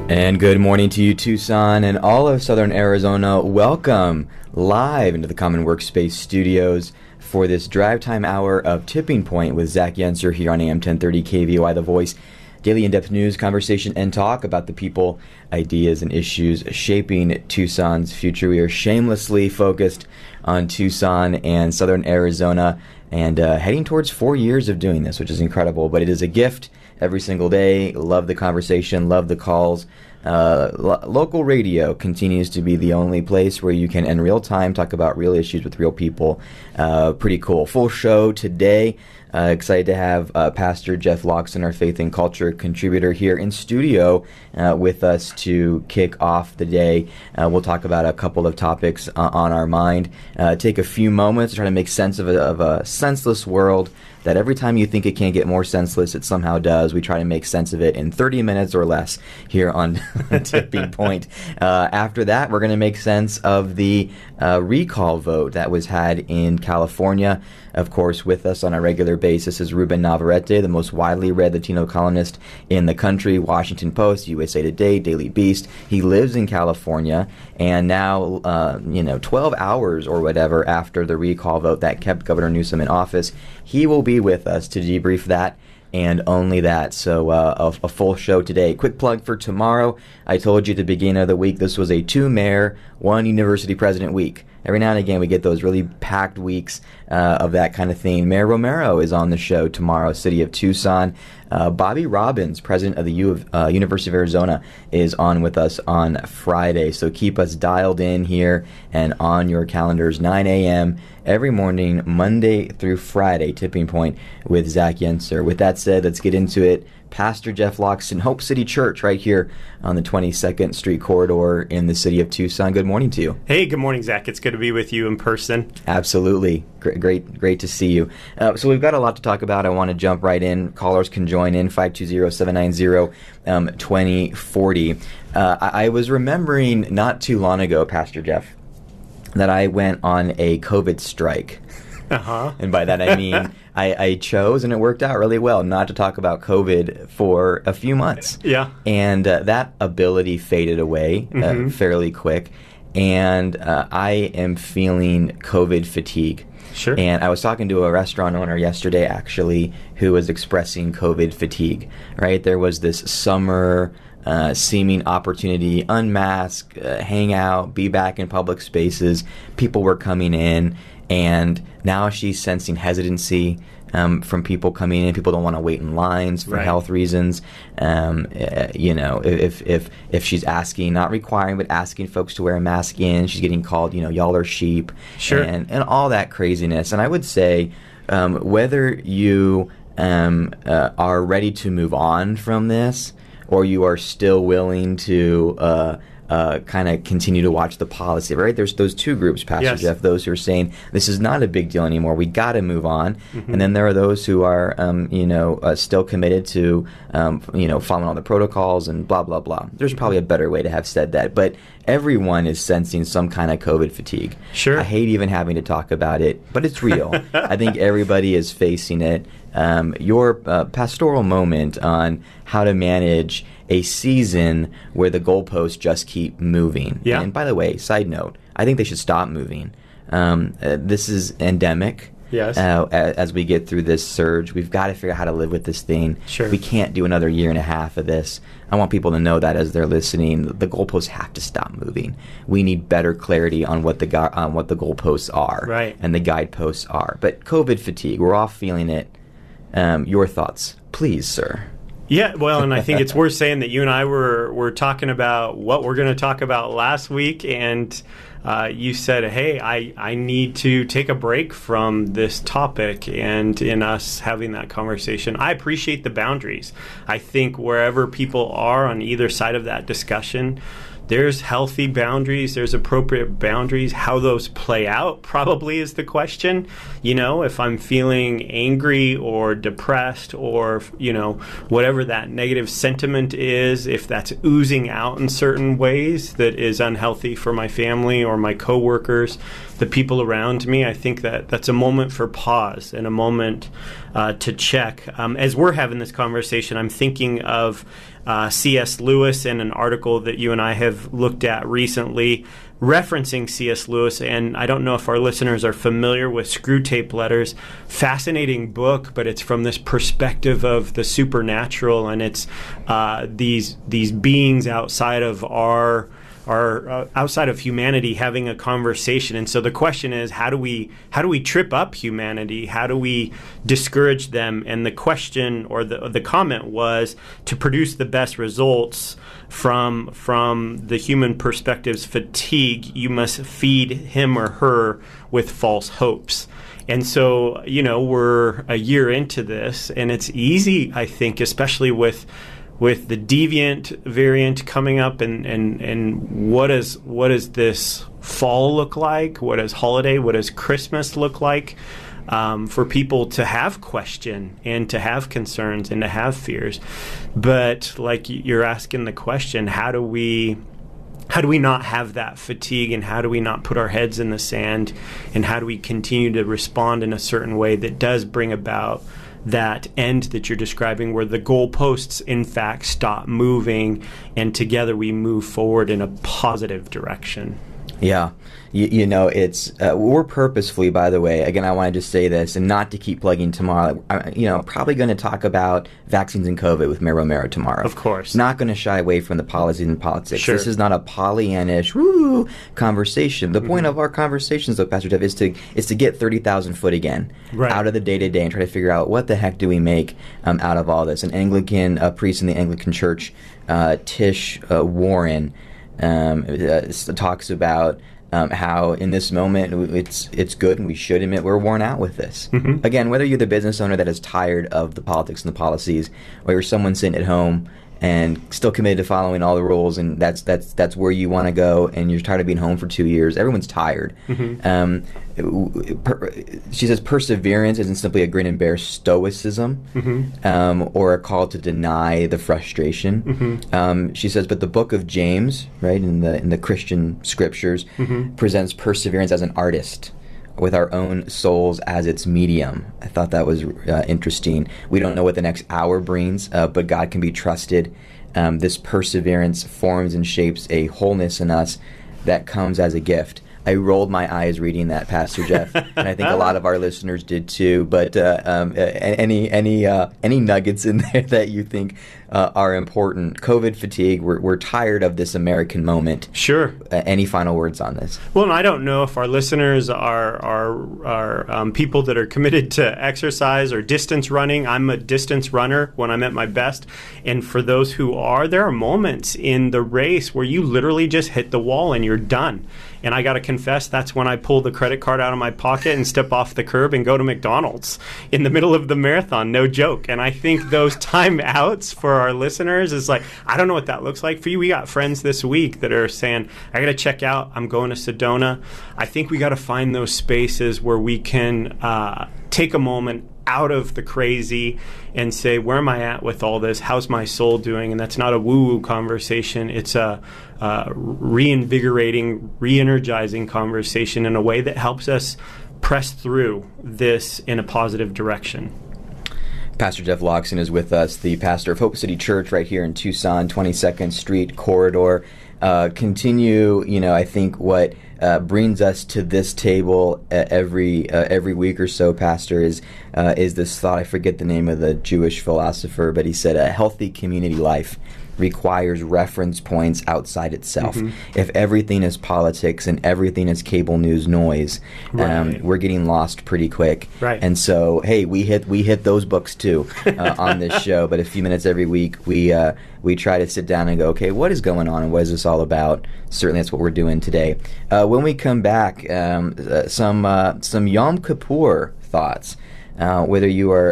And good morning to you, Tucson and all of Southern Arizona. Welcome live into the Common Workspace studios for this drive time hour of Tipping Point with Zach Yenser here on AM 1030 KVOI The Voice. Daily in-depth news, conversation, and talk about the people, ideas, and issues shaping Tucson's future. We are shamelessly focused on Tucson and Southern Arizona and heading towards 4 years of doing this, which is incredible. But it is a gift every single day. Love the conversation, love the calls. Local radio continues to be the only place where you can, in real time, talk about real issues with real people. Pretty cool. Full show today. Excited to have Pastor Jeff Loxton, our faith and culture contributor, here in studio with us to kick off the day. We'll talk about a couple of topics on our mind. Take a few moments to try to make sense of a senseless world that every time you think it can't get more senseless, it somehow does. We try to make sense of it in 30 minutes or less here on Tipping Point. After that, we're going to make sense of the recall vote that was had in California. Of course, with us on a regular basis is Ruben Navarrete, the most widely read Latino columnist in the country, Washington Post, USA Today, Daily Beast. He lives in California, and now, 12 hours or whatever after the recall vote that kept Governor Newsom in office, he will be with us to debrief that and only that. So a full show today. Quick plug for tomorrow. I told you at the beginning of the week this was a 2-mayor, 1 university president week. Every now and again we get those really packed weeks of that kind of thing. Mayor Romero is on the show tomorrow, City of Tucson. Bobby Robbins, president of the University of Arizona, is on with us on Friday. So keep us dialed in here and on your calendars, 9 a.m. every morning, Monday through Friday, Tipping Point with Zach Yenser. With that said, let's get into it. Pastor Jeff Loxton, Hope City Church, right here on the 22nd Street corridor in the city of Tucson. Good morning to you. Hey, good morning, Zach. It's good to be with you in person. Absolutely. Great to see you. So we've got a lot to talk about. I want to jump right in. Callers can join in, 520-790-2040. I was remembering not too long ago, Pastor Jeff, that I went on a COVID strike. Uh-huh. And by that I mean I chose, and it worked out really well, not to talk about COVID for a few months. Yeah. And that ability faded away fairly quick, and I am feeling COVID fatigue. Sure. And I was talking to a restaurant owner yesterday, actually, who was expressing COVID fatigue, right? There was this summer seeming opportunity, unmask, hang out, be back in public spaces. People were coming in. And now she's sensing hesitancy from people coming in. People don't want to wait in lines for health reasons. If she's asking, not requiring, but asking folks to wear a mask in, she's getting called, y'all are sheep. Sure. And all that craziness. And I would say whether you are ready to move on from this, or you are still willing to kind of continue to watch the policy, right? There's those two groups, Pastor Jeff, those who are saying this is not a big deal anymore, we got to move on. And then there are those who are, still committed to, following all the protocols and blah, blah, blah. There's probably a better way to have said that, but everyone is sensing some kind of COVID fatigue. Sure. I hate even having to talk about it, but it's real. I think everybody is facing it. Your pastoral moment on how to manage a season where the goalposts just keep moving. Yeah. And by the way, side note, I think they should stop moving. This is endemic. Yes. As we get through this surge, we've got to figure out how to live with this thing. Sure. We can't do another year and a half of this. I want people to know that as they're listening, the goalposts have to stop moving. We need better clarity on what the goalposts are, right, and the guideposts are. But COVID fatigue, we're all feeling it. Your thoughts, please, sir. Yeah, well, and I think it's worth saying that you and I were talking about what we're going to talk about last week, and you said, hey, I need to take a break from this topic, and in us having that conversation, I appreciate the boundaries. I think wherever people are on either side of that discussion, there's healthy boundaries, there's appropriate boundaries. How those play out probably is the question. If I'm feeling angry or depressed or, whatever that negative sentiment is, if that's oozing out in certain ways that is unhealthy for my family or my coworkers, the people around me. I think that's a moment for pause and a moment to check. As we're having this conversation, I'm thinking of C.S. Lewis and an article that you and I have looked at recently referencing C.S. Lewis, and I don't know if our listeners are familiar with Screwtape Letters. Fascinating book, but it's from this perspective of the supernatural, and it's these beings outside of our outside of humanity having a conversation. And so the question is, how do we trip up humanity? How do we discourage them? And the question or the comment was, to produce the best results from the human perspective's fatigue, you must feed him or her with false hopes. And so, we're a year into this, and it's easy, I think, especially with the deviant variant coming up, and what does this fall look like? What does Christmas look like? For people to have question and to have concerns and to have fears. But like you're asking the question, how do we not have that fatigue, and how do we not put our heads in the sand, and how do we continue to respond in a certain way that does bring about that end that you're describing, where the goalposts in fact stop moving and together we move forward in a positive direction? Yeah. It's we're purposefully, by the way, again, I want to just say this, and not to keep plugging tomorrow, probably going to talk about vaccines and COVID with Mayor Romero tomorrow. Of course. Not going to shy away from the policies and politics. Sure. This is not a Pollyannish conversation. The point of our conversations, though, Pastor Jeff, is to get 30,000 foot again out of the day-to-day and try to figure out what the heck do we make out of all this. An Anglican priest in the Anglican Church, Tish Warren, talks about how in this moment it's good, and we should admit we're worn out with this. Mm-hmm. Again, whether you're the business owner that is tired of the politics and the policies, or you're someone sitting at home and still committed to following all the rules, and that's where you want to go, and you're tired of being home for 2 years. Everyone's tired. Mm-hmm. She says perseverance isn't simply a grin and bear stoicism, or a call to deny the frustration. Mm-hmm. She says, but the book of James, right, in the Christian scriptures, presents perseverance as an artist, with our own souls as its medium. I thought that was interesting. We don't know what the next hour brings, but God can be trusted. This perseverance forms and shapes a wholeness in us that comes as a gift. I rolled my eyes reading that, Pastor Jeff, and I think a lot of our listeners did too. But any nuggets in there that you think are important? COVID fatigue. We're tired of this American moment. Sure. Any final words on this? Well, and I don't know if our listeners are people that are committed to exercise or distance running. I'm a distance runner when I'm at my best, and for those who are, there are moments in the race where you literally just hit the wall and you're done. And I got to confess, that's when I pull the credit card out of my pocket and step off the curb and go to McDonald's in the middle of the marathon. No joke. And I think those timeouts for our listeners is like, I don't know what that looks like for you. We got friends this week that are saying, I got to check out. I'm going to Sedona. I think we got to find those spaces where we can take a moment out of the crazy and say, where am I at with all this? How's my soul doing? And that's not a woo-woo conversation. It's a reinvigorating, re-energizing conversation in a way that helps us press through this in a positive direction. Pastor Jeff Loxton is with us, the pastor of Hope City Church right here in Tucson, 22nd Street corridor. I think what brings us to this table every week or so, Pastor, is this thought. I forget the name of the Jewish philosopher, but he said a healthy community life requires reference points outside itself. If everything is politics and everything is cable news noise, we're getting lost pretty quick. Right. And so, hey, we hit those books too on this show. But a few minutes every week, we try to sit down and go, okay, what is going on and what is this all about? Certainly, that's what we're doing today. When we come back, some Yom Kippur thoughts. Whether you are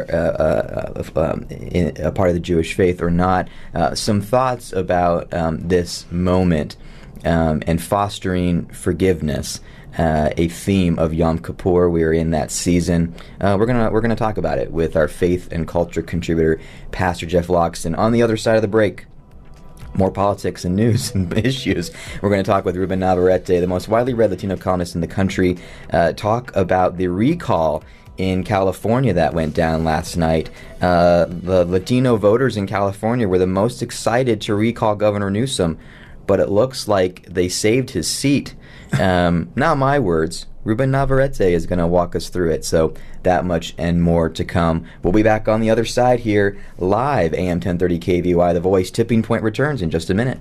a part of the Jewish faith or not, some thoughts about this moment and fostering forgiveness, a theme of Yom Kippur. We are in that season. We're gonna talk about it with our faith and culture contributor, Pastor Jeff Loxton. On the other side of the break, more politics and news and issues. We're going to talk with Ruben Navarrete, the most widely read Latino columnist in the country, talk about the recall in California that went down last night. The Latino voters in California were the most excited to recall Governor Newsom, but it looks like they saved his seat. Not my words. Ruben Navarrete is going to walk us through it. So that much and more to come. We'll be back on the other side here, live, AM 1030 KVOI, The Voice. Tipping Point returns in just a minute.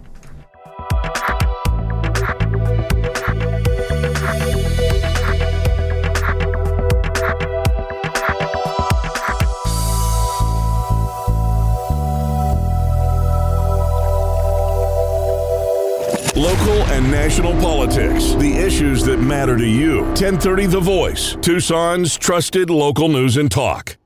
Local and national politics, the issues that matter to you. 1030 The Voice, Tucson's trusted local news and talk.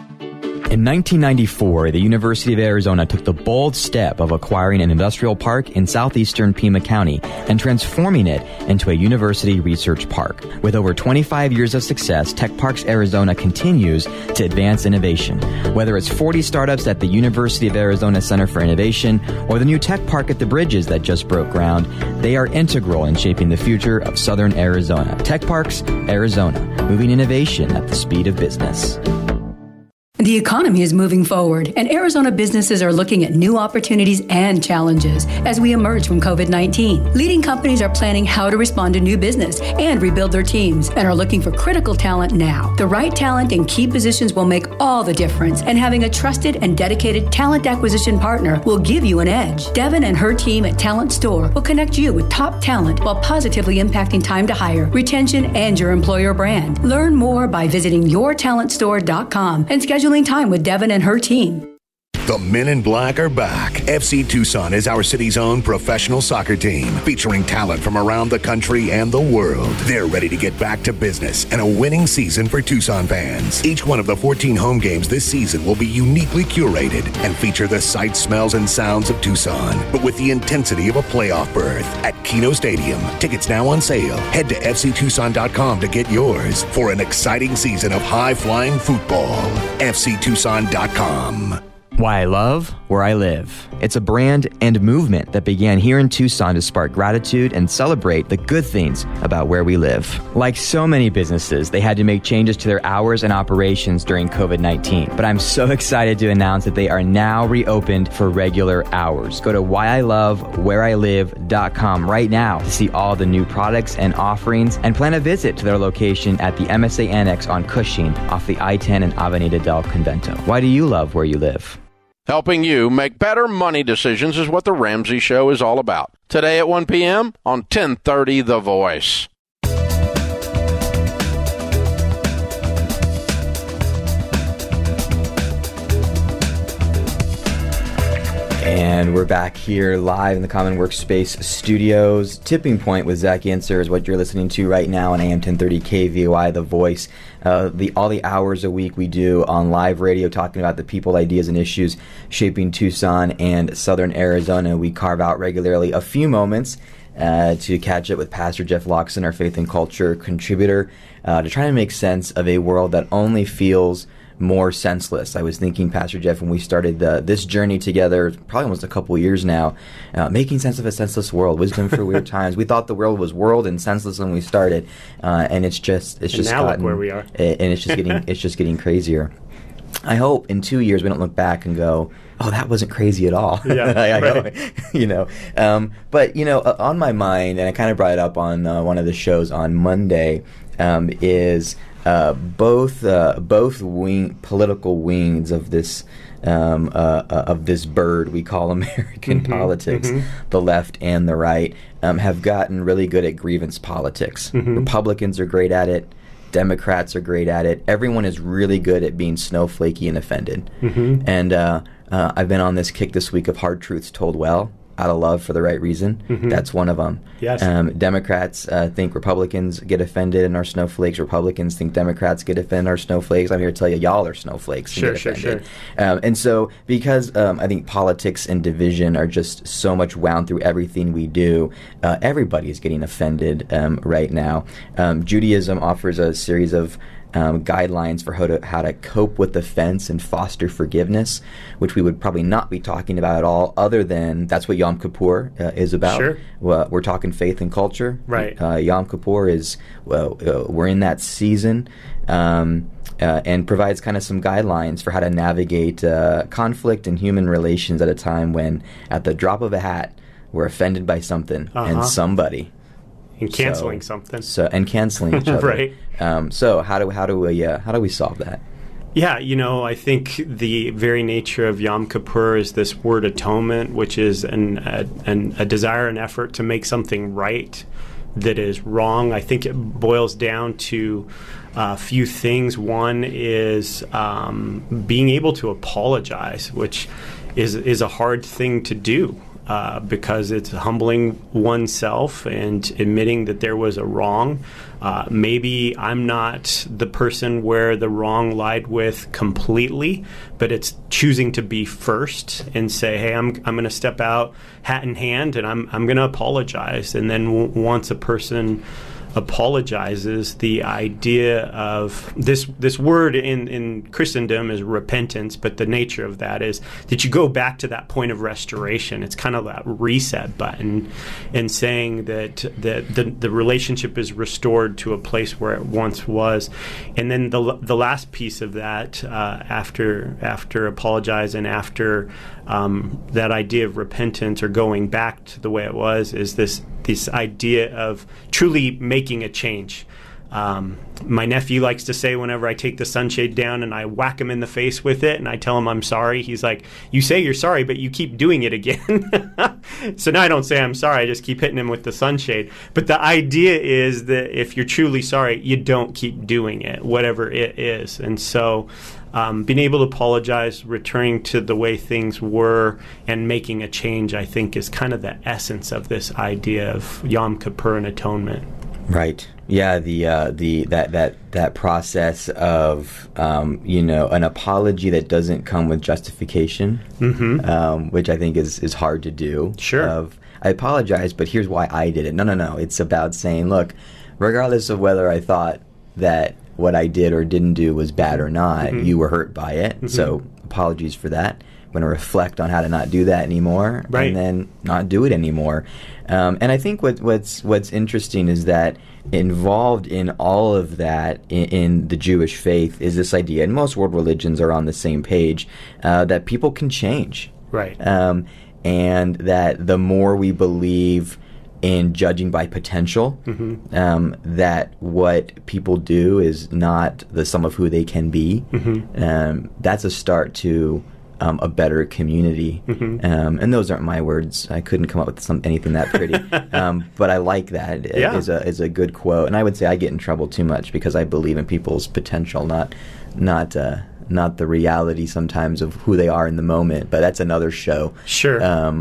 In 1994, the University of Arizona took the bold step of acquiring an industrial park in southeastern Pima County and transforming it into a university research park. With over 25 years of success, Tech Parks Arizona continues to advance innovation. Whether it's 40 startups at the University of Arizona Center for Innovation or the new tech park at the Bridges that just broke ground, they are integral in shaping the future of southern Arizona. Tech Parks Arizona, moving innovation at the speed of business. The economy is moving forward, and Arizona businesses are looking at new opportunities and challenges as we emerge from COVID-19. Leading companies are planning how to respond to new business and rebuild their teams and are looking for critical talent now. The right talent in key positions will make all the difference, and having a trusted and dedicated talent acquisition partner will give you an edge. Devin and her team at Talent Store will connect you with top talent while positively impacting time to hire, retention, and your employer brand. Learn more by visiting yourtalentstore.com and scheduling time with Devin and her team. The Men in Black are back. FC Tucson is our city's own professional soccer team, featuring talent from around the country and the world. They're ready to get back to business and a winning season for Tucson fans. Each one of the 14 home games this season will be uniquely curated and feature the sights, smells, and sounds of Tucson, but with the intensity of a playoff berth at Keno Stadium. Tickets now on sale. Head to fctucson.com to get yours for an exciting season of high-flying football. fctucson.com. Why I love where I live. It's a brand and movement that began here in Tucson to spark gratitude and celebrate the good things about where we live. Like so many businesses, they had to make changes to their hours and operations during COVID-19. But I'm so excited to announce that they are now reopened for regular hours. Go to whyilovewhereilive.com right now to see all the new products and offerings and plan a visit to their location at the MSA Annex on Cushing off the I-10 and Avenida del Convento. Why do you love where you live? Helping you make better money decisions is what The Ramsey Show is all about. Today at 1 p.m. on 1030 The Voice. And we're back here live in the Common Workspace studios. Tipping Point with Zach Yenser is what you're listening to right now on AM 1030 KVOI, The Voice. All the hours a week we do on live radio talking about the people, ideas, and issues shaping Tucson and southern Arizona. We carve out regularly a few moments to catch up with Pastor Jeff Loxton, our faith and culture contributor, to try to make sense of a world that only feels more senseless. I was thinking, Pastor Jeff, when we started this journey together, probably almost a couple years now, making sense of a senseless world, wisdom for weird times. We thought the world was world and senseless when we started, and it's just now gotten, look where we are, and it's just getting crazier. I hope in 2 years we don't look back and go, oh, that wasn't crazy at all. Yeah, right. But on my mind, and I kind of brought it up on one of the shows on Monday, is both political wings of this bird we call American politics, the left and the right, have gotten really good at grievance politics. Republicans are great at it. Democrats are great at it. Everyone is really good at being snowflakey and offended. And I've been on this kick this week of hard truths told well, out of love for the right reason. That's one of them. Yes. Democrats think Republicans get offended and are snowflakes. Republicans think Democrats get offended and are snowflakes. I'm here to tell you, y'all are snowflakes. Sure. And so because I think politics and division are just so much wound through everything we do, everybody's getting offended right now. Judaism offers a series of guidelines for how to cope with offense and foster forgiveness, which we would probably not be talking about at all, other than that's what Yom Kippur is about. Sure. Well, we're talking faith and culture. Right. Yom Kippur is, we're in that season. And provides kind of some guidelines for how to navigate conflict and human relations at a time when, at the drop of a hat, we're offended by something and somebody. And canceling something. And canceling each other. Right. So how do we solve that? Yeah, I think the very nature of Yom Kippur is this word atonement, which is a desire and effort to make something right that is wrong. I think it boils down to a few things. One is being able to apologize, which is a hard thing to do because it's humbling oneself and admitting that there was a wrong. Maybe I'm not the person where the wrong lied with completely, but it's choosing to be first and say, hey, I'm going to step out hat in hand and I'm going to apologize. And then once a person apologizes, the idea of this word in Christendom is repentance, but the nature of that is that you go back to that point of restoration. It's kind of that reset button and saying that the relationship is restored to a place where it once was. And then the last piece of that, after apologize and after that idea of repentance or going back to the way it was, is this idea of truly making a change. My nephew likes to say whenever I take the sunshade down and I whack him in the face with it and I tell him I'm sorry, he's like, you say you're sorry, but you keep doing it again. So now I don't say I'm sorry, I just keep hitting him with the sunshade. But the idea is that if you're truly sorry, you don't keep doing it, whatever it is. And so being able to apologize, returning to the way things were, and making a change, I think, is kind of the essence of this idea of Yom Kippur and atonement. Right. Yeah. That process of an apology that doesn't come with justification, which I think is hard to do. Sure. I apologize, but here's why I did it. No. It's about saying, look, regardless of whether I thought that what I did or didn't do was bad or not, you were hurt by it. So apologies for that. I'm going to reflect on how to not do that anymore, right, and then not do it anymore. And I think what's interesting is that involved in all of that in the Jewish faith is this idea, and most world religions are on the same page, that people can change. Right. And that the more we believe in judging by potential, that what people do is not the sum of who they can be. That's a start to a better community. And those aren't my words. I couldn't come up with anything that pretty. But I like that. It is a good quote. And I would say I get in trouble too much because I believe in people's potential, not the reality sometimes of who they are in the moment. But that's another show. Sure.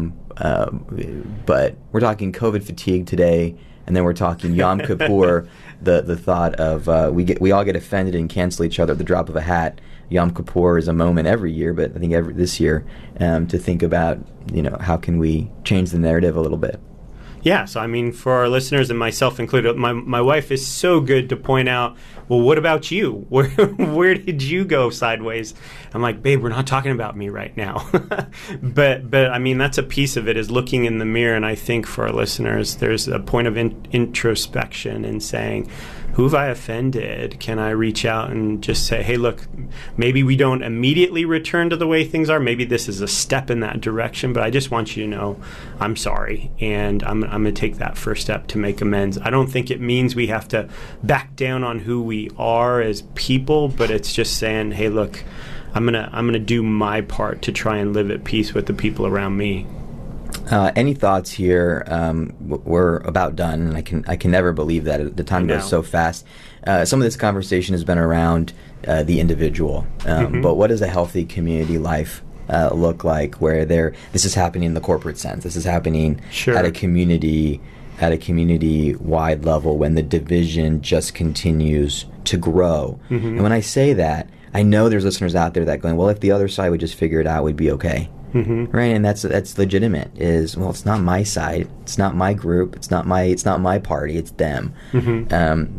But we're talking COVID fatigue today, and then we're talking Yom Kippur, the thought of we all get offended and cancel each other at the drop of a hat. Yom Kippur is a moment every year, but I think this year to think about, how can we change the narrative a little bit. Yeah, so I mean, for our listeners and myself included, my wife is so good to point out, well, what about you? Where did you go sideways? I'm like, babe, we're not talking about me right now. but I mean, that's a piece of it, is looking in the mirror. And I think for our listeners, there's a point of introspection and saying, who have I offended? Can I reach out and just say, hey, look, maybe we don't immediately return to the way things are. Maybe this is a step in that direction, but I just want you to know I'm sorry, and I'm going to take that first step to make amends. I don't think it means we have to back down on who we are as people, but it's just saying, hey, look, I'm gonna do my part to try and live at peace with the people around me. Any thoughts here? We're about done, and I can never believe that the time goes so fast. Some of this conversation has been around the individual, but what does a healthy community life look like? Where this is happening in the corporate sense. This is happening at a community-wide level when the division just continues to grow. And when I say that, I know there's listeners out there that going, well, if the other side would just figure it out, we'd be okay. Right, and that's legitimate. It's not my side, it's not my group, it's not my party, it's them.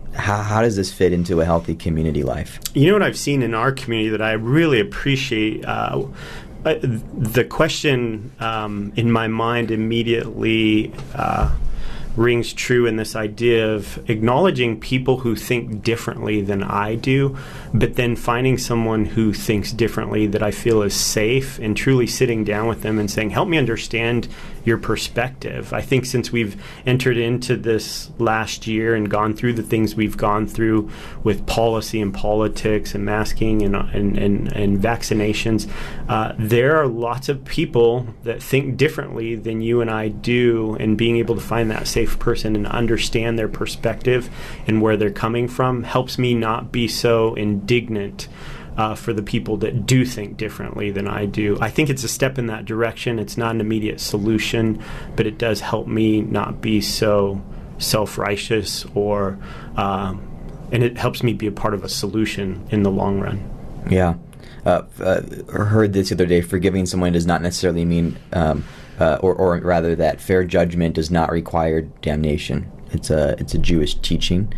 how does this fit into a healthy community life? You know what I've seen in our community that I really appreciate? The question in my mind immediately rings true in this idea of acknowledging people who think differently than I do, but then finding someone who thinks differently that I feel is safe, and truly sitting down with them and saying, help me understand your perspective. I think since we've entered into this last year and gone through the things we've gone through with policy and politics and masking and vaccinations, there are lots of people that think differently than you and I do, and being able to find that safe person and understand their perspective and where they're coming from helps me not be so indignant for the people that do think differently than I do. I think it's a step in that direction. It's not an immediate solution, but it does help me not be so self-righteous, or and it helps me be a part of a solution in the long run. Yeah. Heard this the other day, forgiving someone does not necessarily mean or rather that fair judgment does not require damnation. It's a Jewish teaching,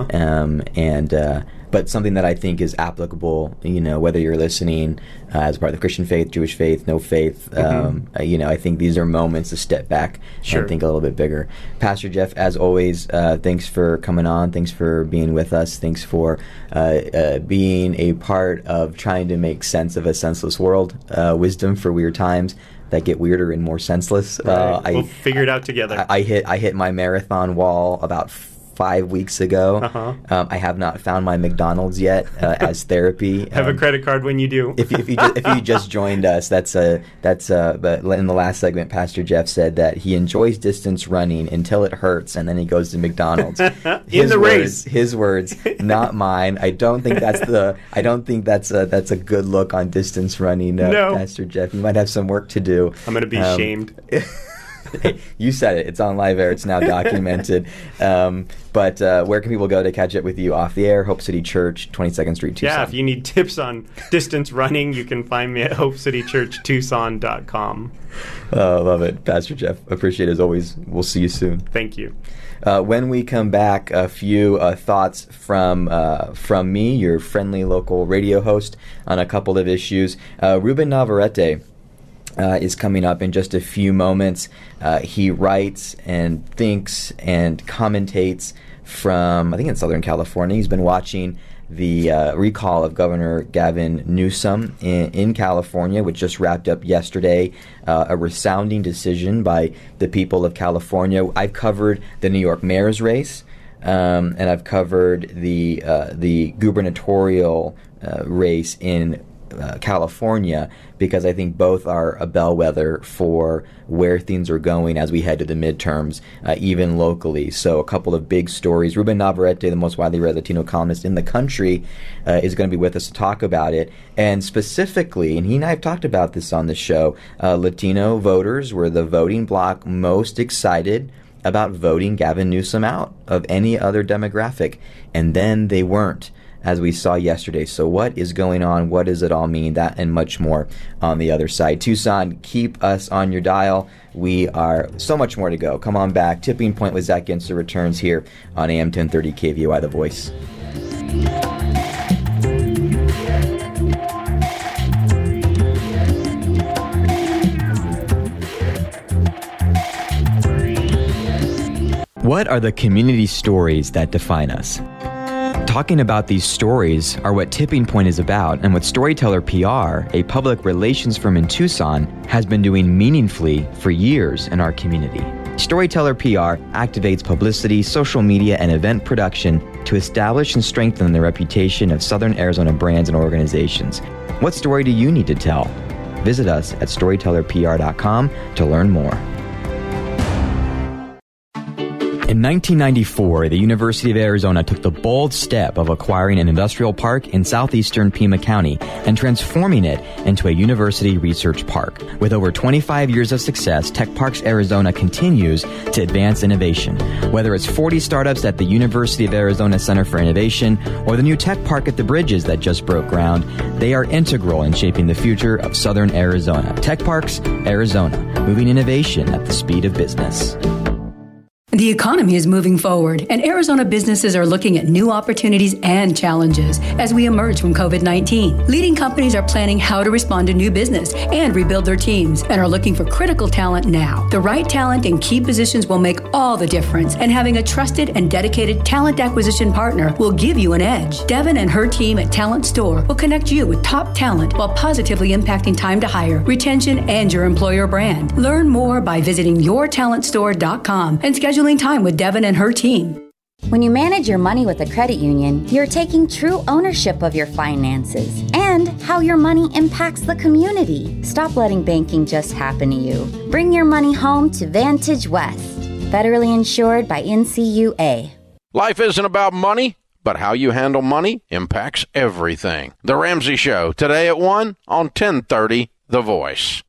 but something that I think is applicable. Whether you're listening as part of the Christian faith, Jewish faith, no faith. I think these are moments to step back and think a little bit bigger. Pastor Jeff, as always, thanks for coming on. Thanks for being with us. Thanks for being a part of trying to make sense of a senseless world. Wisdom for weird times that get weirder and more senseless. We'll figure it out together. I hit my marathon wall about 5 weeks ago. I have not found my McDonald's yet as therapy. Have a credit card when you do. If you just joined us, but in the last segment, Pastor Jeff said that he enjoys distance running until it hurts, and then he goes to McDonald's. Race. His words, not mine. I don't think that's a good look on distance running, no. Pastor Jeff. You might have some work to do. I'm going to be shamed. Hey, you said it. It's on live air. It's now documented. But where can people go to catch up with you off the air? Hope City Church, 22nd Street, Tucson. Yeah, if you need tips on distance running, you can find me at HopeCityChurchTucson.com. Love it. Pastor Jeff, appreciate it as always. We'll see you soon. Thank you. When we come back, a few thoughts from me, your friendly local radio host, on a couple of issues. Ruben Navarrete is coming up in just a few moments. He writes and thinks and commentates from, I think, in Southern California. He's been watching the recall of Governor Gavin Newsom in California, which just wrapped up yesterday. A resounding decision by the people of California. I've covered the New York mayor's race, and I've covered the gubernatorial race in California, because I think both are a bellwether for where things are going as we head to the midterms, even locally. So a couple of big stories. Ruben Navarrete, the most widely read Latino columnist in the country, is going to be with us to talk about it. And specifically, and he and I have talked about this on the show, Latino voters were the voting bloc most excited about voting Gavin Newsom out of any other demographic. And then they weren't, as we saw yesterday. So what is going on? What does it all mean? That and much more on the other side. Tucson, keep us on your dial. We are so much more to go. Come on back. Tipping Point with Zach Yenser returns here on AM 1030 KVOI The Voice. What are the community stories that define us? Talking about these stories are what Tipping Point is about, and what Storyteller PR, a public relations firm in Tucson, has been doing meaningfully for years in our community. Storyteller PR activates publicity, social media, and event production to establish and strengthen the reputation of Southern Arizona brands and organizations. What story do you need to tell? Visit us at storytellerpr.com to learn more. In 1994, the University of Arizona took the bold step of acquiring an industrial park in southeastern Pima County and transforming it into a university research park. With over 25 years of success, Tech Parks Arizona continues to advance innovation. Whether it's 40 startups at the University of Arizona Center for Innovation or the new tech park at the Bridges that just broke ground, they are integral in shaping the future of Southern Arizona. Tech Parks Arizona, moving innovation at the speed of business. The economy is moving forward, and Arizona businesses are looking at new opportunities and challenges as we emerge from COVID-19. Leading companies are planning how to respond to new business and rebuild their teams and are looking for critical talent now. The right talent in key positions will make all the difference, and having a trusted and dedicated talent acquisition partner will give you an edge. Devin and her team at Talent Store will connect you with top talent while positively impacting time to hire, retention, and your employer brand. Learn more by visiting yourtalentstore.com and schedule time with Devin and her team. When you manage your money with a credit union, you're taking true ownership of your finances and how your money impacts the community. Stop letting banking just happen to you. Bring your money home to Vantage West. Federally insured by NCUA. Life isn't about money, but how you handle money impacts everything. The Ramsey Show, today at 1 on 1030 The Voice.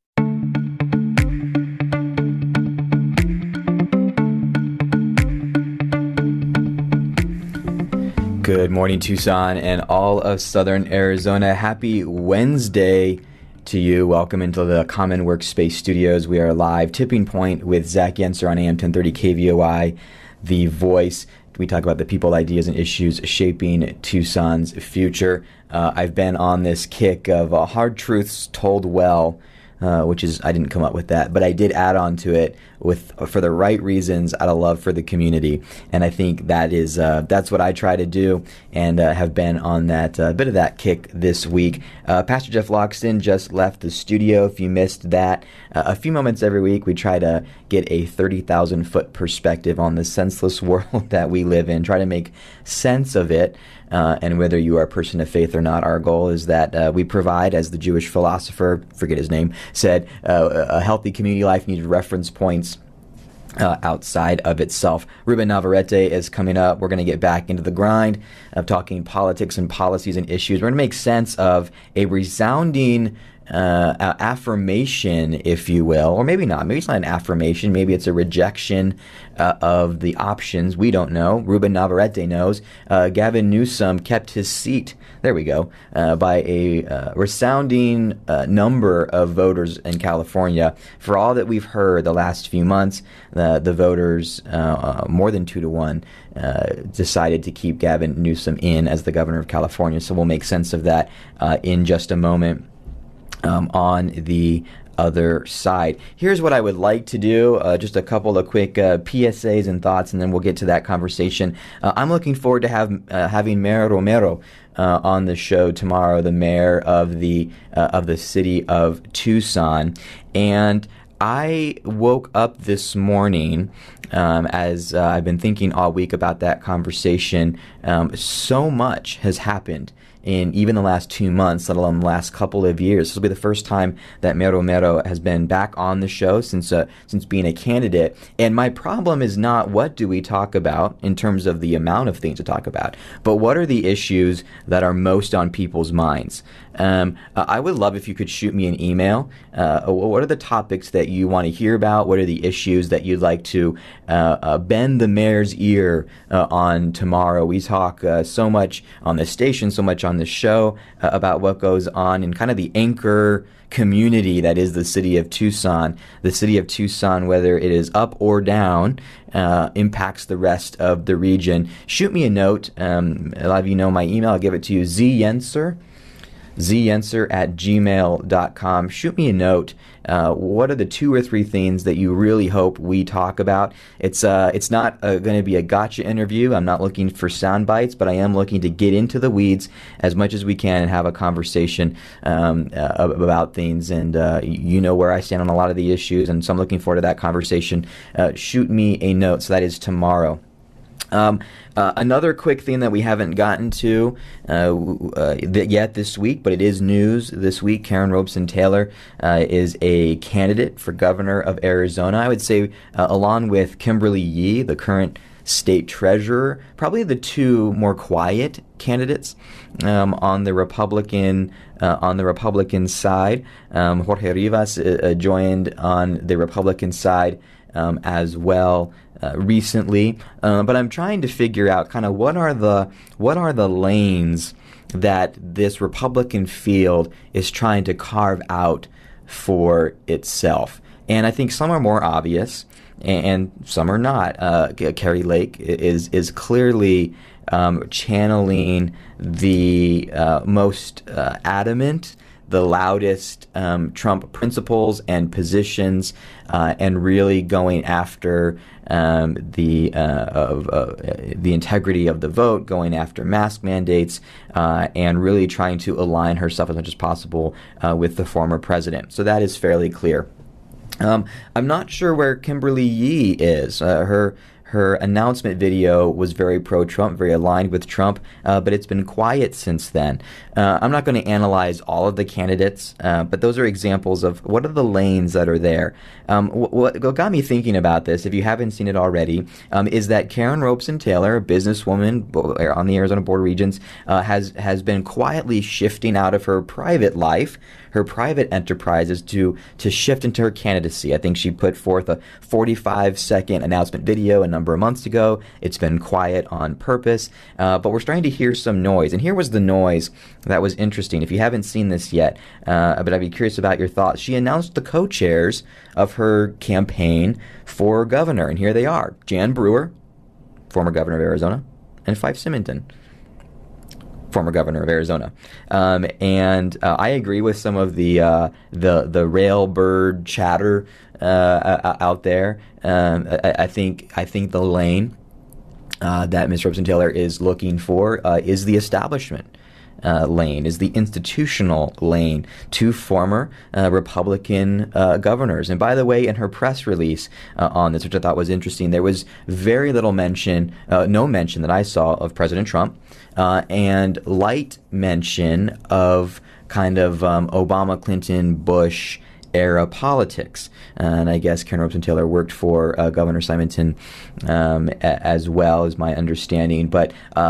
Good morning, Tucson and all of Southern Arizona. Happy Wednesday to you. Welcome into the Common Workspace Studios. We are live, Tipping Point with Zach Yenser on AM 1030 KVOI, The Voice. We talk about the people, ideas, and issues shaping Tucson's future. I've been on this kick of hard truths told well, which is, I didn't come up with that, but I did add on to it for the right reasons, out of love for the community. And I think that is that's what I try to do, and have been on that bit of that kick this week. Pastor Jeff Loxton just left the studio. If you missed that, a few moments every week we try to get a 30,000-foot perspective on the senseless world that we live in, try to make sense of it. And whether you are a person of faith or not, our goal is that we provide, as the Jewish philosopher, forget his name, said, a healthy community life needed reference points outside of itself. Ruben Navarrete is coming up. We're going to get back into the grind of talking politics and policies and issues. We're going to make sense of a resounding affirmation, if you will, or maybe not. Maybe it's not an affirmation. Maybe it's a rejection of the options. We don't know. Ruben Navarrete knows. Gavin Newsom kept his seat. There we go. By a resounding number of voters in California. For all that we've heard the last few months, the voters, more than 2-1, decided to keep Gavin Newsom in as the governor of California. So we'll make sense of that in just a moment. On the other side. Here's what I would like to do, just a couple of quick PSAs and thoughts, and then we'll get to that conversation. I'm looking forward to having Mayor Romero on the show tomorrow, the mayor of the city of Tucson. And I woke up this morning, as I've been thinking all week about that conversation. So much has happened in even the last 2 months, let alone the last couple of years. This will be the first time that Mayor Romero has been back on the show since being a candidate. And my problem is not what do we talk about in terms of the amount of things to talk about, but what are the issues that are most on people's minds. I would love if you could shoot me an email. What are the topics that you want to hear about? What are the issues that you'd like to bend the mayor's ear on tomorrow? We talk so much on the station, so much on the show about what goes on in kind of the anchor community that is the city of Tucson. The city of Tucson, whether it is up or down, impacts the rest of the region. Shoot me a note. A lot of you know my email. I'll give it to you, zyenser@gmail.com. Shoot me a note. What are the 2 or 3 things that you really hope we talk about? It's not going to be a gotcha interview. I'm not looking for sound bites, but I am looking to get into the weeds as much as we can and have a conversation about things. And you know where I stand on a lot of the issues, and so I'm looking forward to that conversation. Shoot me a note. So that is tomorrow. Another quick thing that we haven't gotten to yet this week, but it is news this week. Karen Robeson Taylor is a candidate for governor of Arizona. I would say, along with Kimberly Yee, the current state treasurer, probably the 2 more quiet candidates on the Republican side. Jorge Rivas joined on the Republican side as well. Recently, but I'm trying to figure out kind of what are the lanes that this Republican field is trying to carve out for itself. And I think some are more obvious, and some are not. Kari Lake is clearly channeling the most adamant, the loudest Trump principles and positions, and really going after the integrity of the vote, going after mask mandates, and really trying to align herself as much as possible with the former president. So that is fairly clear. I'm not sure where Kimberly Yee is. Her announcement video was very pro-Trump, very aligned with Trump, but it's been quiet since then. I'm not going to analyze all of the candidates, but those are examples of what are the lanes that are there. What got me thinking about this, if you haven't seen it already, is that Karen Robeson Taylor, a businesswoman on the Arizona Board of Regents, has been quietly shifting out of her private life, her private enterprises, to shift into her candidacy. I think she put forth a 45-second announcement video a number of months ago. It's been quiet on purpose, but we're starting to hear some noise. And here was the noise that was interesting. If you haven't seen this yet, but I'd be curious about your thoughts. She announced the co-chairs of her campaign for governor, and here they are: Jan Brewer, former governor of Arizona, and Fife Symington, former governor of Arizona. And I agree with some of the railbird chatter out there. I think the lane that Ms. Robeson Taylor is looking for is the establishment lane, is the institutional lane to former Republican governors. And by the way, in her press release on this, which I thought was interesting, there was very little mention, no mention that I saw of President Trump, and light mention of kind of Obama, Clinton, Bush era politics. And I guess Karen Robeson Taylor worked for Governor Symington as well, is my understanding. But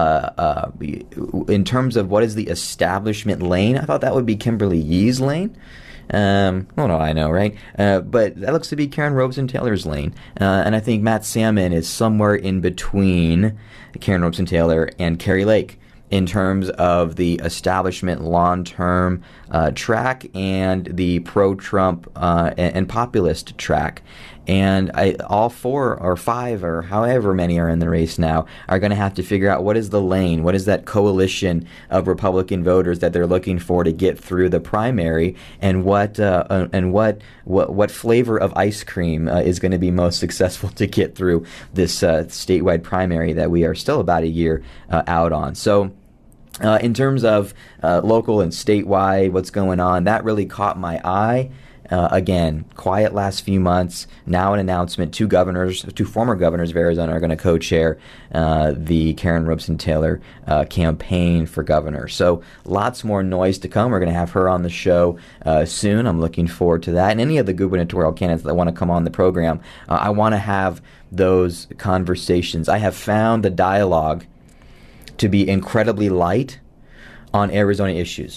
in terms of what is the establishment lane, I thought that would be Kimberly Yee's lane. Well, no, I know, right? But that looks to be Karen Robeson Taylor's lane. And I think Matt Salmon is somewhere in between Karen Robeson Taylor and Kari Lake in terms of the establishment long-term track and the pro-Trump and populist track. And all 4 or 5 or however many are in the race now are going to have to figure out what is the lane, what is that coalition of Republican voters that they're looking for to get through the primary, and what flavor of ice cream is going to be most successful to get through this statewide primary that we are still about a year out on. So in terms of local and statewide, what's going on, that really caught my eye. Again, quiet last few months. Now an announcement: two former governors of Arizona are going to co-chair the Karen Robeson Taylor campaign for governor. So lots more noise to come. We're going to have her on the show soon. I'm looking forward to that. And any of the gubernatorial candidates that want to come on the program, I want to have those conversations. I have found the dialogue to be incredibly light on Arizona issues.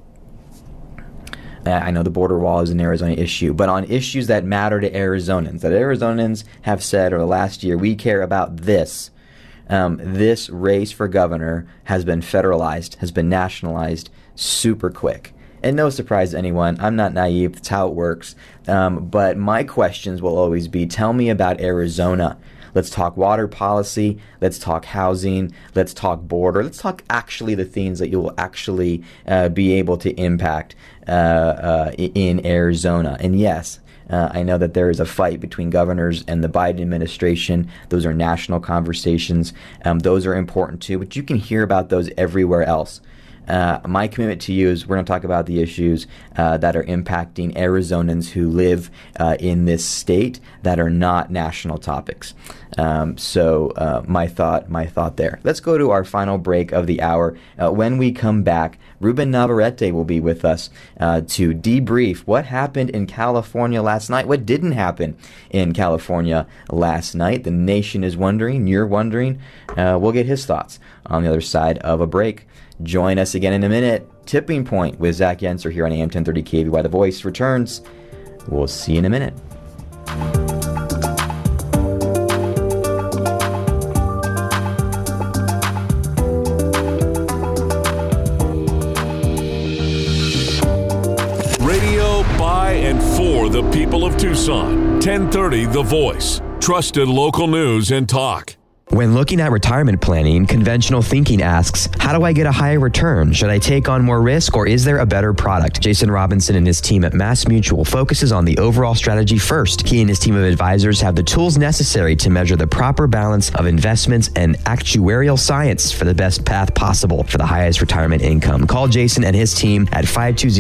I know the border wall is an Arizona issue, but on issues that matter to Arizonans, that Arizonans have said over the last year, we care about this. This race for governor has been federalized, has been nationalized super quick. And no surprise to anyone, I'm not naive, that's how it works. But my questions will always be, tell me about Arizona. Let's talk water policy, let's talk housing, let's talk border, let's talk actually the things that you will actually be able to impact in Arizona. And yes, I know that there is a fight between governors and the Biden administration. Those are national conversations. Those are important too, but you can hear about those everywhere else. My commitment to you is we're going to talk about the issues that are impacting Arizonans who live in this state that are not national topics. So my thought there. Let's go to our final break of the hour. When we come back, Ruben Navarrete will be with us to debrief what happened in California last night, what didn't happen in California last night. The nation is wondering, you're wondering. We'll get his thoughts on the other side of a break. Join us again in a minute. Tipping Point with Zach Yenser here on AM 1030 KVY. The Voice returns. We'll see you in a minute. Radio by and for the people of Tucson. 1030 The Voice. trusted local news and talk. When looking at retirement planning, conventional thinking asks, how do I get a higher return? Should I take on more risk, or is there a better product? Jason Robinson and his team at MassMutual focuses on the overall strategy first. He and his team of advisors have the tools necessary to measure the proper balance of investments and actuarial science for the best path possible for the highest retirement income. Call Jason and his team at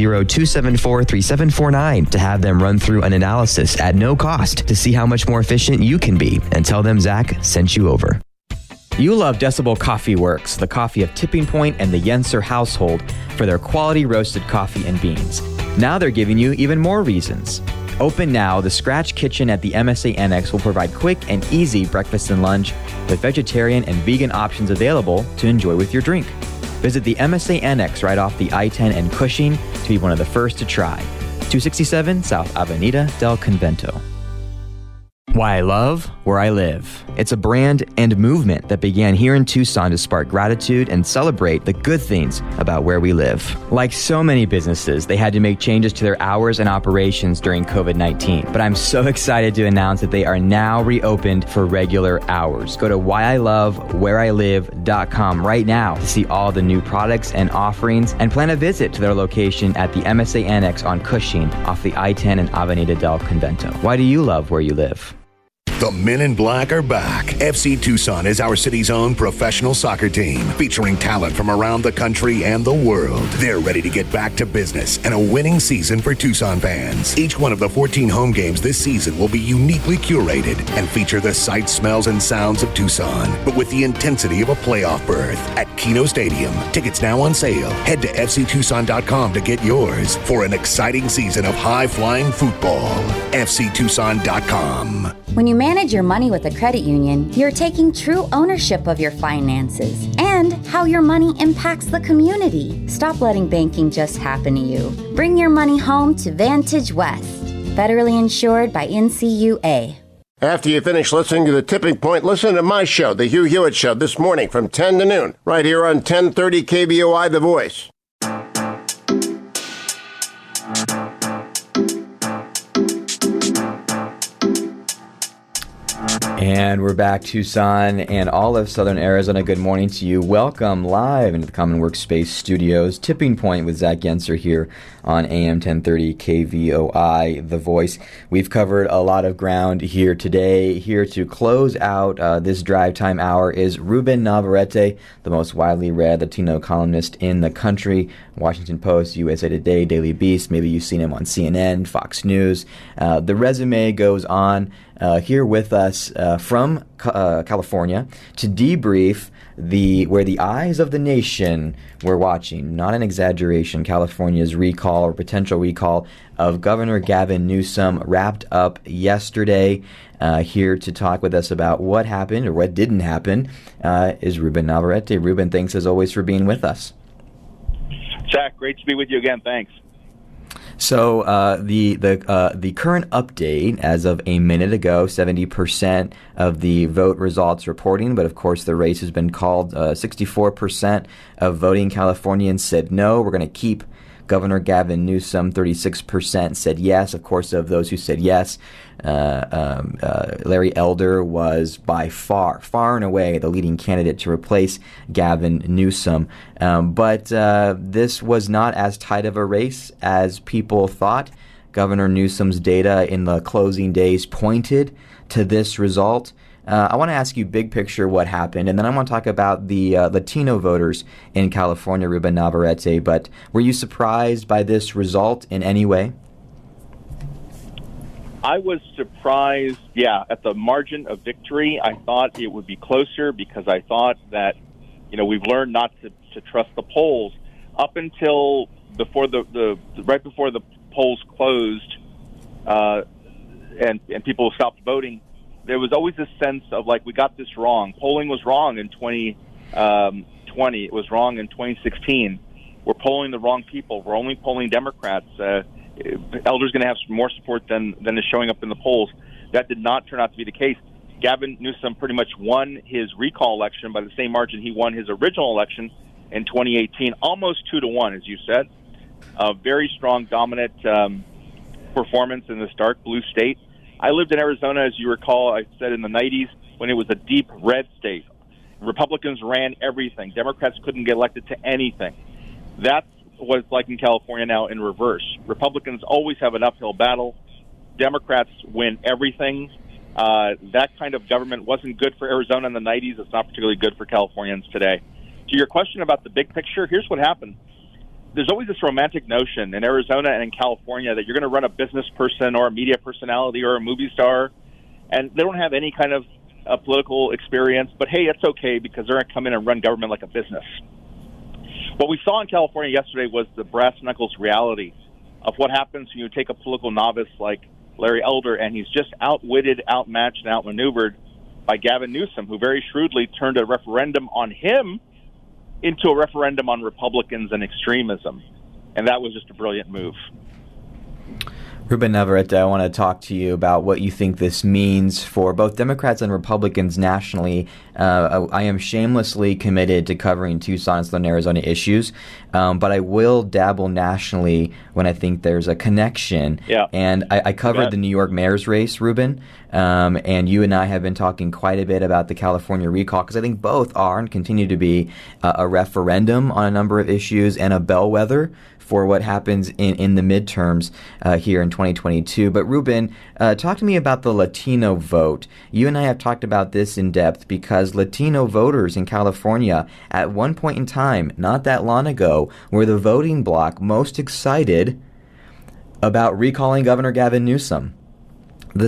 520-274-3749 to have them run through an analysis at no cost to see how much more efficient you can be, and tell them Zach sent you over. You love Decibel Coffee Works, the coffee of Tipping Point and the Yenser household, for their quality roasted coffee and beans. Now they're giving you even more reasons. Open now, the Scratch Kitchen at the MSA Annex will provide quick and easy breakfast and lunch with vegetarian and vegan options available to enjoy with your drink. Visit the MSA Annex right off the I-10 and Cushing to be one of the first to try. 267 South Avenida del Convento. Why I love where I live. It's a brand and movement that began here in Tucson to spark gratitude and celebrate the good things about where we live. Like so many businesses, they had to make changes to their hours and operations during COVID-19. But I'm so excited to announce that they are now reopened for regular hours. Go to whyilovewhereilive.com right now to see all the new products and offerings, and plan a visit to their location at the MSA Annex on Cushing off the I-10 and Avenida del Convento. Why do you love where you live? The Men in Black are back. FC Tucson is our city's own professional soccer team, featuring talent from around the country and the world. They're ready to get back to business and a winning season for Tucson fans. Each one of the 14 home games this season will be uniquely curated and feature the sights, smells, and sounds of Tucson, but with the intensity of a playoff berth at Keno Stadium. Tickets now on sale. Head to fctucson.com to get yours for an exciting season of high-flying football. fctucson.com. When you manage your money with a credit union, you're taking true ownership of your finances and how your money impacts the community. Stop letting banking just happen to you. Bring your money home to Vantage West. Federally insured by NCUA. After you finish listening to The Tipping Point, listen to my show, The Hugh Hewitt Show, this morning from 10 to noon, right here on 1030 KBOI The Voice. And we're back, Tucson and all of Southern Arizona. Good morning to you. Welcome live into the Common Workspace Studios. Tipping Point with Zach Yenser here on AM 1030 KVOI, The Voice. We've covered a lot of ground here today. Here to close out this drive time hour is Ruben Navarrete, the most widely read Latino columnist in the country. Washington Post, USA Today, Daily Beast. Maybe you've seen him on CNN, Fox News. The resume goes on. Here with us from California to debrief where the eyes of the nation were watching. Not an exaggeration. California's recall or potential recall of Governor Gavin Newsom wrapped up yesterday. Here to talk with us about what happened or what didn't happen is Ruben Navarrete. Ruben, thanks as always for being with us. Zach, great to be with you again. Thanks. So the current update as of a minute ago, 70% of the vote results reporting, but of course the race has been called. 64% of voting Californians said no, we're going to keep Governor Gavin Newsom. 36% said yes. Of course, of those who said yes, Larry Elder was by far and away the leading candidate to replace Gavin Newsom. But this was not as tight of a race as people thought. Governor Newsom's data in the closing days pointed to this result. I want to ask you big picture what happened, and then I want to talk about the Latino voters in California, Ruben Navarrete. But were you surprised by this result in any way? I was surprised, at the margin of victory. I thought it would be closer because I thought that, we've learned not to trust the polls. Up until before right before the polls closed and people stopped voting, there was always this sense of we got this wrong. Polling was wrong in 2020. It was wrong in 2016. We're polling the wrong people. We're only polling Democrats. Elder's going to have more support than is showing up in the polls. That did not turn out to be the case. Gavin Newsom pretty much won his recall election by the same margin he won his original election in 2018, almost 2-1, as you said. A very strong, dominant performance in this dark blue state. I lived in Arizona, as you recall, I said in the 90s, when it was a deep red state. Republicans ran everything. Democrats couldn't get elected to anything. That's what it's like in California now in reverse. Republicans always have an uphill battle. Democrats win everything. That kind of government wasn't good for Arizona in the 90s. It's not particularly good for Californians today. To your question about the big picture, here's what happened. There's always this romantic notion in Arizona and in California that you're going to run a business person or a media personality or a movie star, and they don't have any kind of political experience, but hey, it's okay because they're going to come in and run government like a business. What we saw in California yesterday was the brass knuckles reality of what happens when you take a political novice like Larry Elder and he's just outwitted, outmatched, and outmaneuvered by Gavin Newsom, who very shrewdly turned a referendum on him into a referendum on Republicans and extremism. And that was just a brilliant move. Ruben Navarrete, I want to talk to you about what you think this means for both Democrats and Republicans nationally. I am shamelessly committed to covering Tucson and Southern Arizona issues, but I will dabble nationally when I think there's a connection. Yeah. And I covered the New York mayor's race, Ruben, and you and I have been talking quite a bit about the California recall because I think both are and continue to be a referendum on a number of issues and a bellwether for what happens in the midterms here in 2022. But Ruben, talk to me about the Latino vote. You and I have talked about this in depth because Latino voters in California at one point in time, not that long ago, were the voting bloc most excited about recalling Governor Gavin Newsom. The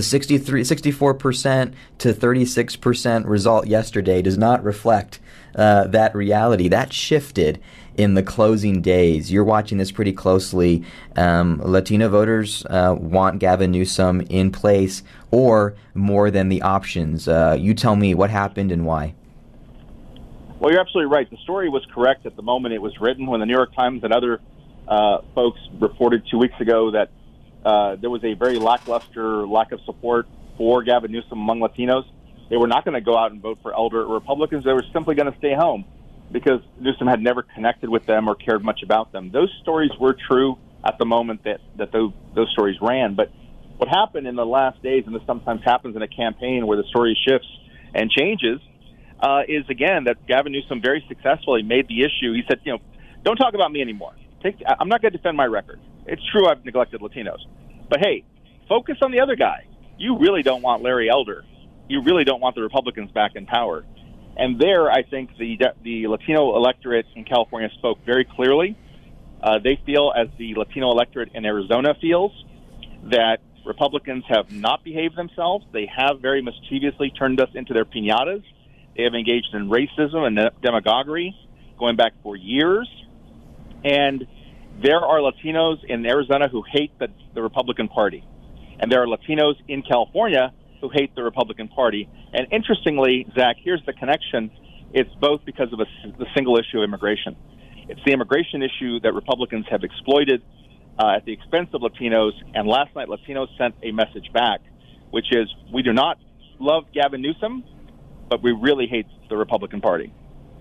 64% to 36% result yesterday does not reflect that reality. That shifted in the closing days. You're watching this pretty closely. Latino voters want Gavin Newsom in place or more than the options. You tell me what happened and why. Well, you're absolutely right. The story was correct at the moment it was written when the New York Times and other folks reported 2 weeks ago that there was a very lackluster lack of support for Gavin Newsom among Latinos. They were not going to go out and vote for Elder Republicans. They were simply going to stay home because Newsom had never connected with them or cared much about them. Those stories were true at the moment that those stories ran. But what happened in the last days, and this sometimes happens in a campaign where the story shifts and changes, is, again, that Gavin Newsom very successfully made the issue. He said, don't talk about me anymore. I'm not going to defend my record. It's true I've neglected Latinos. But, hey, focus on the other guy. You really don't want Larry Elder. You really don't want the Republicans back in power. And there, I think the Latino electorate in California spoke very clearly. They feel, as the Latino electorate in Arizona feels, that Republicans have not behaved themselves. They have very mischievously turned us into their piñatas. They have engaged in racism and demagoguery going back for years. And there are Latinos in Arizona who hate the Republican Party. And there are Latinos in California who hate the Republican Party. And interestingly, Zach, here's the connection. It's both because of the single issue of immigration. It's the immigration issue that Republicans have exploited at the expense of Latinos. And last night, Latinos sent a message back, which is, we do not love Gavin Newsom, but we really hate the Republican Party.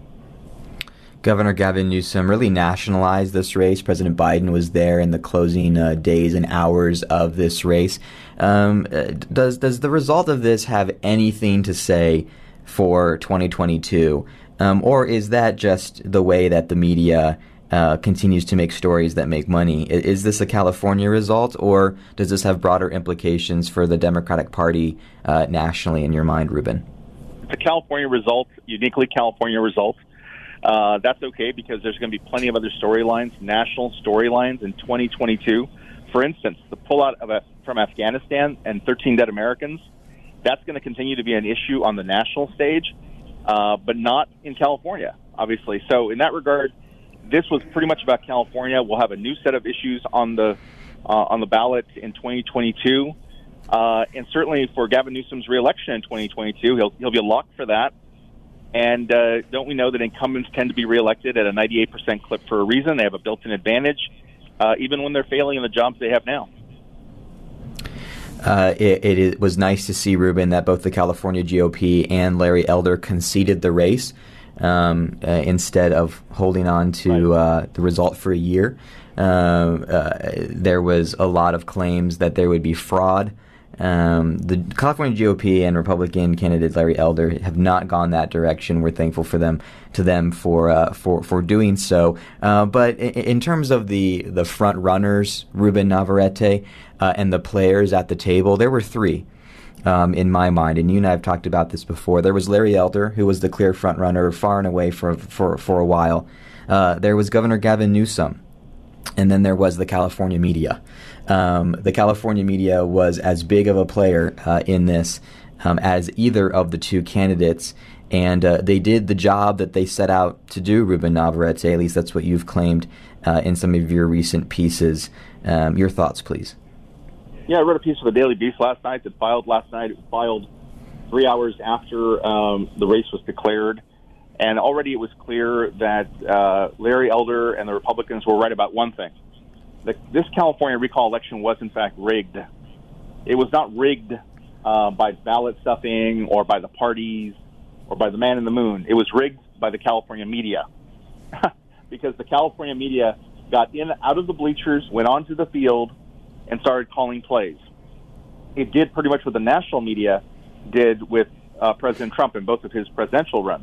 Governor Gavin Newsom really nationalized this race. President Biden was there in the closing days and hours of this race. Does the result of this have anything to say for 2022? Or is that just the way that the media continues to make stories that make money? Is this a California result, or does this have broader implications for the Democratic Party nationally in your mind, Ruben? It's a California result, uniquely California result. That's okay because there's going to be plenty of other storylines, national storylines in 2022. For instance, the pullout from Afghanistan and 13 dead Americans, that's going to continue to be an issue on the national stage, but not in California, obviously. So in that regard, this was pretty much about California. We'll have a new set of issues on the ballot in 2022. And certainly for Gavin Newsom's reelection in 2022, he'll be locked for that. And don't we know that incumbents tend to be reelected at a 98% clip for a reason? They have a built-in advantage, even when they're failing in the jobs they have now. It was nice to see, Ruben, that both the California GOP and Larry Elder conceded the race instead of holding on to the result for a year. There was a lot of claims that there would be fraud The California GOP and Republican candidate Larry Elder have not gone that direction. We're thankful for them for doing so. But in terms of the front runners, Ruben Navarrete, and the players at the table, there were three. In my mind, and you and I have talked about this before. There was Larry Elder, who was the clear front runner far and away for a while. There was Governor Gavin Newsom, and then there was the California media. The California media was as big of a player in this as either of the two candidates, and they did the job that they set out to do, Ruben Navarrete. At least that's what you've claimed in some of your recent pieces. Your thoughts, please. Yeah, I wrote a piece for the Daily Beast last night that filed last night. It filed 3 hours after the race was declared. And already it was clear that Larry Elder and the Republicans were right about one thing. This California recall election was, in fact, rigged. It was not rigged by ballot stuffing or by the parties or by the man in the moon. It was rigged by the California media. Because the California media got out of the bleachers, went onto the field, and started calling plays. It did pretty much what the national media did with President Trump in both of his presidential runs.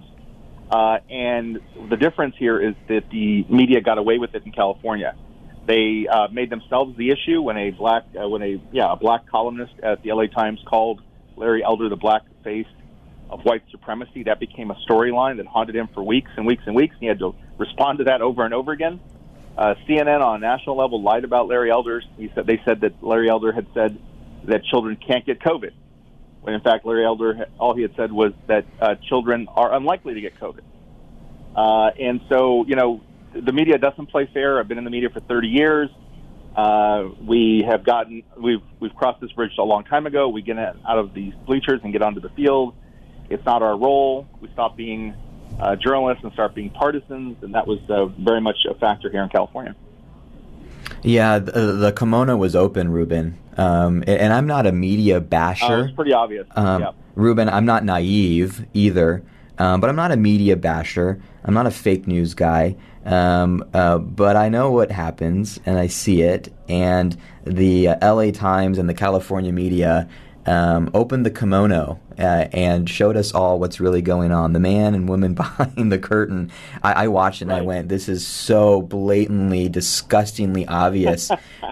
And the difference here is that the media got away with it in California. They made themselves the issue when a black columnist at the LA Times called Larry Elder the black face of white supremacy. That became a storyline that haunted him for weeks and weeks and weeks. He had to respond to that over and over again. CNN on a national level lied about Larry Elder. They said that Larry Elder had said that children can't get COVID, when in fact Larry Elder, all he had said was that children are unlikely to get COVID. And so, the media doesn't play fair. I've been in the media for 30 years. We've crossed this bridge a long time ago. We get out of these bleachers and get onto the field. It's not our role. We stop being journalists and start being partisans, and that was very much a factor here in California. Yeah, the kimono was open, Ruben, and I'm not a media basher. It's pretty obvious. Yeah. Ruben, I'm not naive either, but I'm not a media basher. I'm not a fake news guy, but I know what happens, and I see it, and the LA Times and the California media opened the kimono and showed us all what's really going on. The man and woman behind the curtain. I watched it and I went, this is so blatantly, disgustingly obvious.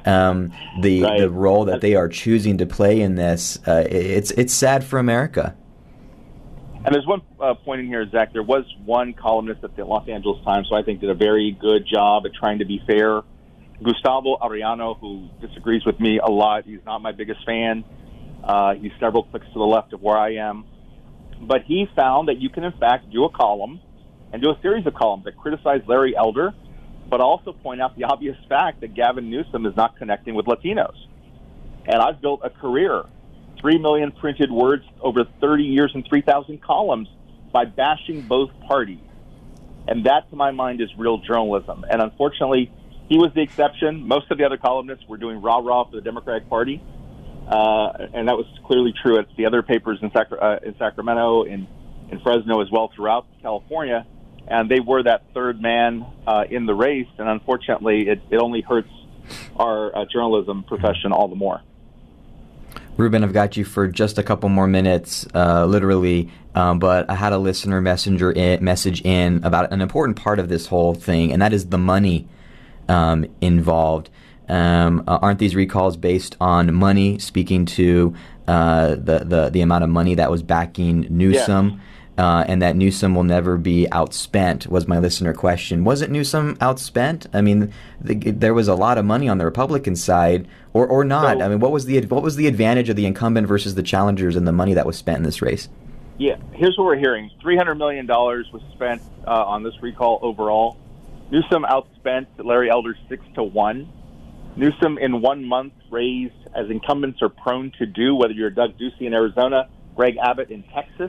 The role that they are choosing to play in this. It's sad for America. And there's one point in here, Zach. There was one columnist at the Los Angeles Times who I think did a very good job at trying to be fair. Gustavo Arellano, who disagrees with me a lot. He's not my biggest fan. He's several clicks to the left of where I am. But he found that you can, in fact, do a column and do a series of columns that criticize Larry Elder, but also point out the obvious fact that Gavin Newsom is not connecting with Latinos. And I've built a career, 3 million printed words over 30 years and 3,000 columns by bashing both parties. And that, to my mind, is real journalism. And unfortunately, he was the exception. Most of the other columnists were doing rah-rah for the Democratic Party. And that was clearly true at the other papers in Sacramento, in Fresno, as well throughout California. And they were that third man in the race. And unfortunately, it only hurts our journalism profession all the more. Ruben, I've got you for just a couple more minutes, literally, but I had a listener message in about an important part of this whole thing, and that is the money involved. Aren't these recalls based on money, speaking to the amount of money that was backing Newsom? Yeah. And that Newsom will never be outspent, was my listener question. Wasn't Newsom outspent? I mean, there was a lot of money on the Republican side, or not. I mean, what was the advantage of the incumbent versus the challengers and the money that was spent in this race? Yeah, here's what we're hearing. $300 million was spent on this recall overall. Newsom outspent Larry Elder 6-1. Newsom in 1 month raised, as incumbents are prone to do, whether you're Doug Ducey in Arizona, Greg Abbott in Texas,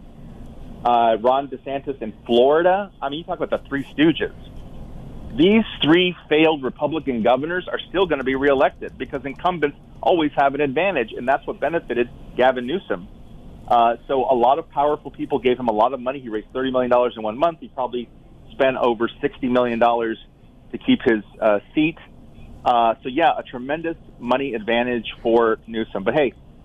Ron DeSantis in Florida. I mean, you talk about the Three Stooges. These three failed Republican governors are still going to be reelected because incumbents always have an advantage, and that's what benefited Gavin Newsom. So a lot of powerful people gave him a lot of money. He raised $30 million in 1 month. He probably spent over $60 million to keep his seat. So, yeah, a tremendous money advantage for Newsom. But, hey,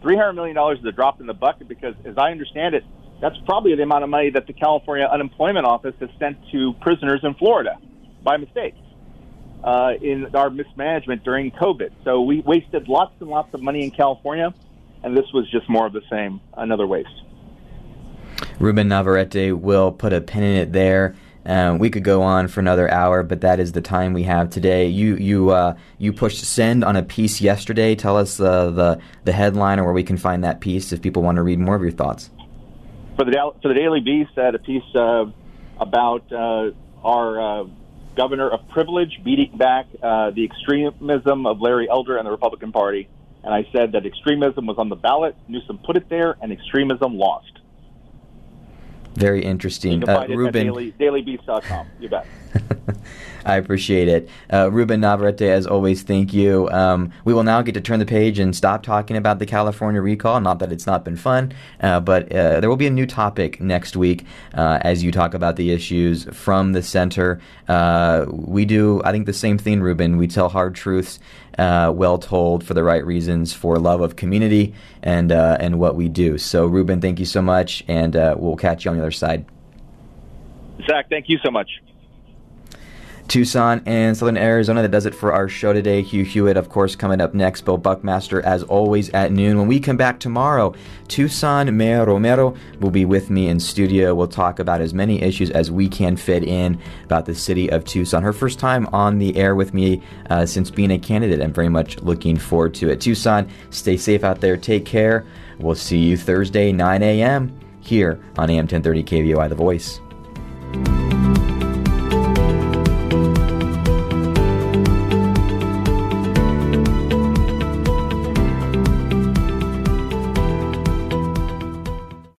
$300 million is a drop in the bucket because, as I understand it, that's probably the amount of money that the California Unemployment Office has sent to prisoners in Florida by mistake in our mismanagement during COVID. So we wasted lots and lots of money in California, and this was just more of the same, another waste. Ruben Navarrete will put a pin in it there. We could go on for another hour, but that is the time we have today. You pushed send on a piece yesterday. Tell us the headline or where we can find that piece if people want to read more of your thoughts. For the Daily Beast, I had a piece about our governor of privilege beating back the extremism of Larry Elder and the Republican Party. And I said that extremism was on the ballot, Newsom put it there, and extremism lost. Very interesting. You can find it Ruben, at dailybeast.com. You bet. I appreciate it. Ruben Navarrete, as always, thank you. We will now get to turn the page and stop talking about the California recall. Not that it's not been fun, but there will be a new topic next week as you talk about the issues from the center. We do, I think, the same thing, Ruben. We tell hard truths, well told, for the right reasons, for love of community and what we do. So, Ruben, thank you so much, and we'll catch you on the other side. Zach, thank you so much. Tucson and Southern Arizona, that does it for our show today. Hugh Hewitt, of course, coming up next. Bill Buckmaster, as always, at noon. When we come back tomorrow, Tucson Mayor Romero will be with me in studio. We'll talk about as many issues as we can fit in about the city of Tucson. Her first time on the air with me since being a candidate. I'm very much looking forward to it. Tucson, stay safe out there. Take care. We'll see you Thursday, 9 a.m. here on AM 1030 KVOI The Voice.